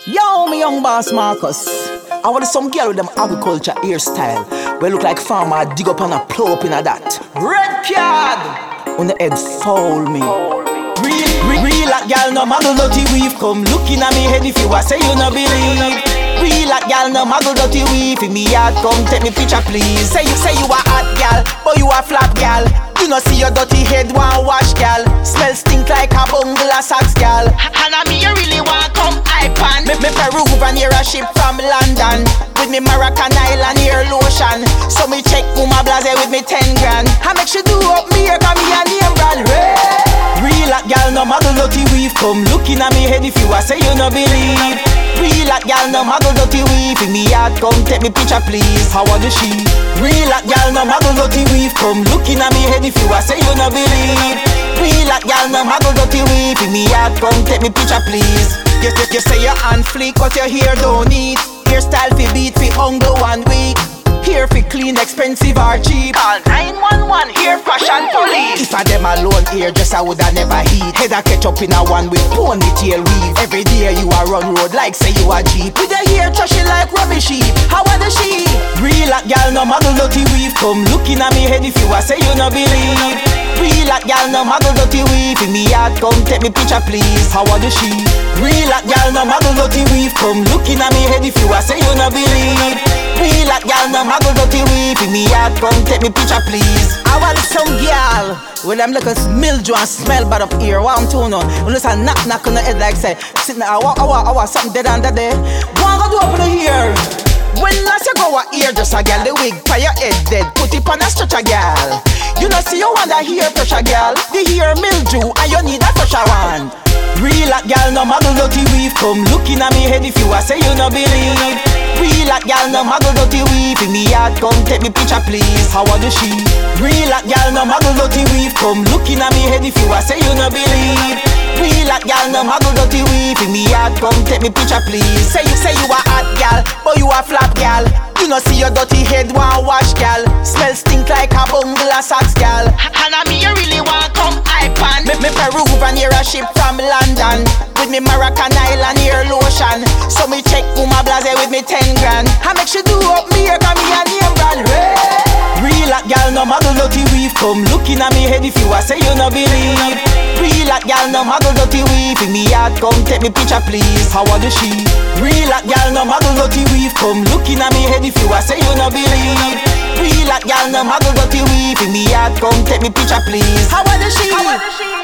Yo, me young boss Marcus. I want some girl with them agriculture hairstyle. We look like farmer dig up and a plow up in a that. Red card! On the head foul me. Real like gal no muggle dirty weave. Come looking at me head if you a say you no believe. Real like gal no muggle dirty weave. In me yard come take me picture please. Say you a hot gal, but you a flat gal. You no see your dirty head one wash gal. Smell stink like a bungle of socks gal. And I me you really want come iPan. Me Peruvian here a ship from London. With me Moroccan Island hair lotion. So me check Uma Blase with me 10 grand. I make she do up me here cause me a name brand. Real like gal no muggle dirty weave. Come looking at me head if you a say you no believe. Real like gal no muggle dirty weave. In me yard come take me picture please. How are the she? Real like gal no muggle dirty weave. Come looking at me head if you a say you no believe. Real like gal no muggle dirty weave. In me yard come take me picture please. You say your hand fleek but your hair don't need. Hairstyle fi beat fi hunger 1 week. Hair fi clean, expensive or cheap. Call 911, hair fashion police. If I them alone here, just I woulda never heat. Head a catch up in a one with ponytail weave. Every day you a run road like say you a jeep. With the hair trashy like rubbish heap. How are the sheep? Real like gal no muggle dirty weave. Come looking at me head if you a say you no believe. Real like gal no muggle dirty weave. In me yard come take me picture please. How are the sheep? Real like gal no muggle dirty weave. Come looking at me head if you a say you no believe. Real like gal no muggle dirty weave. In me yard come take me picture please. I want some gal with them little mildew and smell bad up here. What I'm doing now? When you say knock on the head like say sitting there, I want something dead under there. What I'm gonna do up in the ear? When last you go a ear just a gal, the wig by your head dead. Put it on a stretcher gal. You know see you want a hair pressure gal. The hair mildew and you need a fresher one. Real like gal no muggle dirty weave. Come looking at me head if you a say you no believe. Real like gal no muggle dirty weave. In me yard come take me picture please. How are the she? Real like gal no muggle dirty weave. Come looking at me head if you a say you no believe. Real like gal no muggle dirty weave. In me yard come take me picture please. Say you a hot gal, but you a flat gal. You no see your dirty head one wash gal. Smell stink like a bungle of socks gal. And I me you really want come iPan. Me Peruvian here a ship from London. With me Moroccan Island hair lotion. So me check Uma Blase with me 10 grand. I make she do up me here cause me a name brand. Real like gal no muggle dirty weave. Come looking at me head if you a say you no believe. Real like gal no muggle dirty weave. In me yard come take me picture please. How are the she? Real like gal no muggle dirty weave. Come looking at me head if you a say you no believe. Real like gal no muggle dirty weave. In me yard come take me picture please. How are the she?